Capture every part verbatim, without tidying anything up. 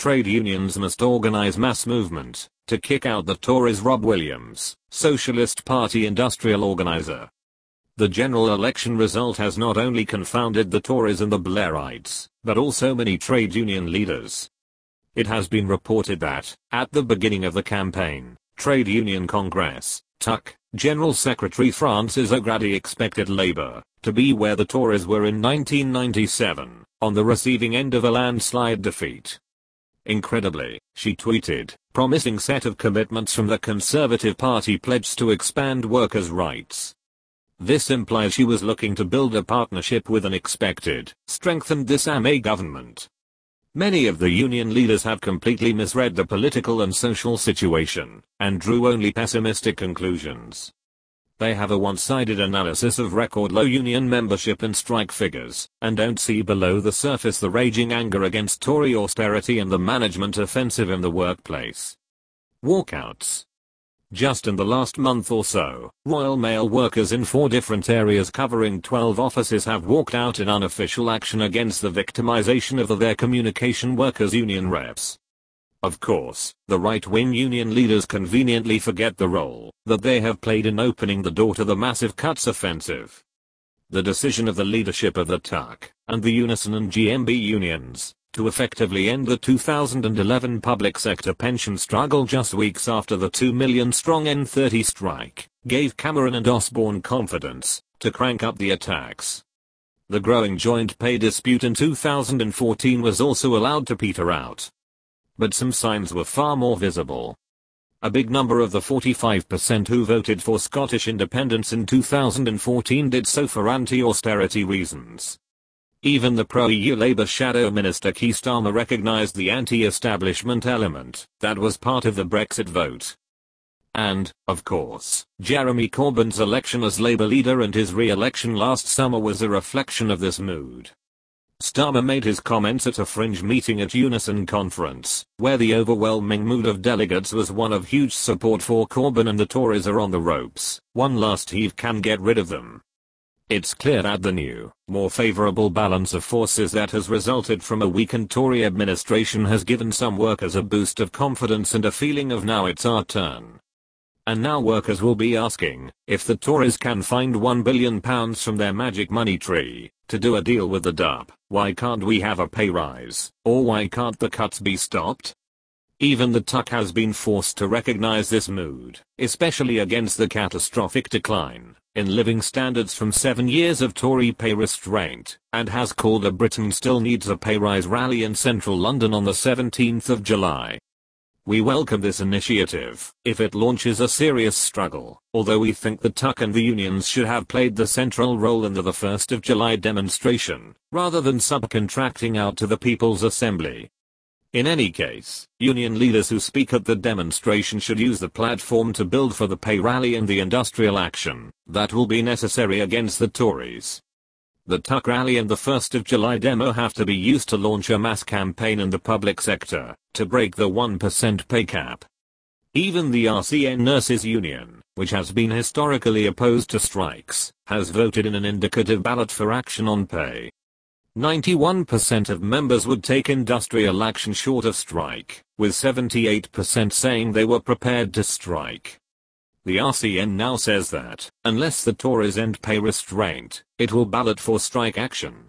trade unions must organize mass movement to kick out the Tories. Rob Williams, Socialist Party industrial organizer. The general election result has not only confounded the Tories and the Blairites, but also many trade union leaders. It has been reported that, at the beginning of the campaign, Trade Union Congress, T U C, General Secretary Francis O'Grady expected Labour to be where the Tories were in nineteen ninety-seven, on the receiving end of a landslide defeat. Incredibly, she tweeted, promising set of commitments from the Conservative Party pledged to expand workers' rights. This implies she was looking to build a partnership with an expected, strengthened this May government. Many of the union leaders have completely misread the political and social situation, and drew only pessimistic conclusions. They have a one-sided analysis of record low union membership and strike figures, and don't see below the surface the raging anger against Tory austerity and the management offensive in the workplace. Walkouts. Just in the last month or so, Royal Mail workers in four different areas covering twelve offices have walked out in unofficial action against the victimization of the their communication workers union reps. Of course, the right-wing union leaders conveniently forget the role that they have played in opening the door to the massive cuts offensive. The decision of the leadership of the T U C and the Unison and G M B unions to effectively end the two thousand eleven public sector pension struggle just weeks after the two million strong N thirty strike, gave Cameron and Osborne confidence to crank up the attacks. The growing joint pay dispute in two thousand fourteen was also allowed to peter out. But some signs were far more visible. A big number of the forty-five percent who voted for Scottish independence in two thousand fourteen did so for anti-austerity reasons. Even the pro-E U Labour Shadow Minister Keir Starmer recognised the anti-establishment element that was part of the Brexit vote. And, of course, Jeremy Corbyn's election as Labour leader and his re-election last summer was a reflection of this mood. Starmer made his comments at a fringe meeting at Unison Conference, where the overwhelming mood of delegates was one of huge support for Corbyn and the Tories are on the ropes. One last heave can get rid of them. It's clear that the new, more favourable balance of forces that has resulted from a weakened Tory administration has given some workers a boost of confidence and a feeling of now it's our turn. And now workers will be asking if the Tories can find one billion pounds from their magic money tree to do a deal with the D U P, why can't we have a pay rise, or why can't the cuts be stopped? Even the T U C has been forced to recognise this mood, especially against the catastrophic decline in living standards from seven years of Tory pay restraint, and has called a Britain still needs a pay rise rally in central London on the seventeenth of July. We welcome this initiative, if it launches a serious struggle, although we think the T U C and the unions should have played the central role in the first of July demonstration, rather than subcontracting out to the People's Assembly. In any case, union leaders who speak at the demonstration should use the platform to build for the pay rally and the industrial action that will be necessary against the Tories. The T U C rally and the first of July demo have to be used to launch a mass campaign in the public sector to break the one percent pay cap. Even the R C N Nurses Union, which has been historically opposed to strikes, has voted in an indicative ballot for action on pay. ninety-one percent of members would take industrial action short of strike, with seventy-eight percent saying they were prepared to strike. The R C N now says that, unless the Tories end pay restraint, it will ballot for strike action.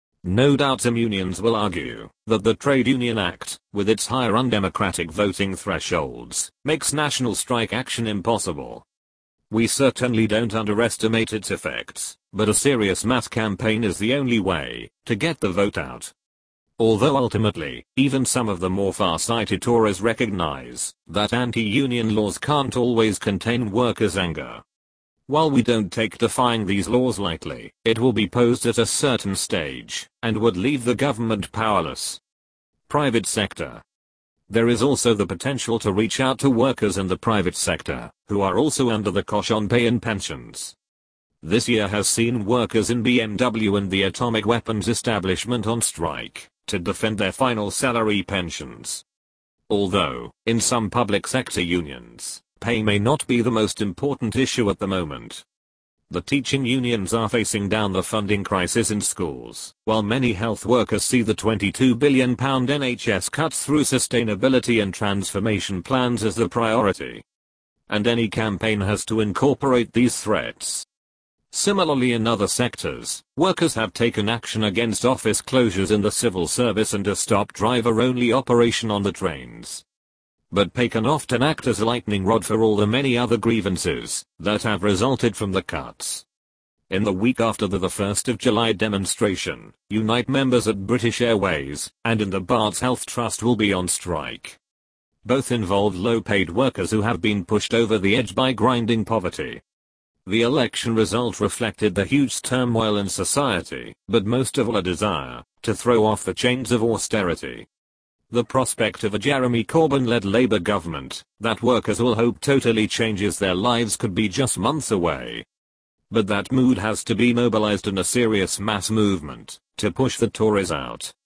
No doubt some unions will argue that the Trade Union Act, with its higher undemocratic voting thresholds, makes national strike action impossible. We certainly don't underestimate its effects, but a serious mass campaign is the only way to get the vote out. Although ultimately, even some of the more far-sighted Tories recognize that anti-union laws can't always contain workers' anger. While we don't take defying these laws lightly, it will be posed at a certain stage, and would leave the government powerless. Private sector. There is also the potential to reach out to workers in the private sector, who are also under the cosh on pay and pensions. This year has seen workers in B M W and the atomic weapons establishment on strike to defend their final salary pensions. Although, in some public sector unions, pay may not be the most important issue at the moment. The teaching unions are facing down the funding crisis in schools, while many health workers see the twenty-two billion pound N H S cuts through sustainability and transformation plans as the priority. And any campaign has to incorporate these threats. Similarly, in other sectors, workers have taken action against office closures in the civil service and a stop driver-only operation on the trains. But pay can often act as a lightning rod for all the many other grievances that have resulted from the cuts. In the week after the first of July demonstration, Unite members at British Airways and in the Barts Health Trust will be on strike. Both involve low-paid workers who have been pushed over the edge by grinding poverty. The election result reflected the huge turmoil in society, but most of all a desire to throw off the chains of austerity. The prospect of a Jeremy Corbyn-led Labour government that workers will hope totally changes their lives could be just months away. But that mood has to be mobilised in a serious mass movement to push the Tories out.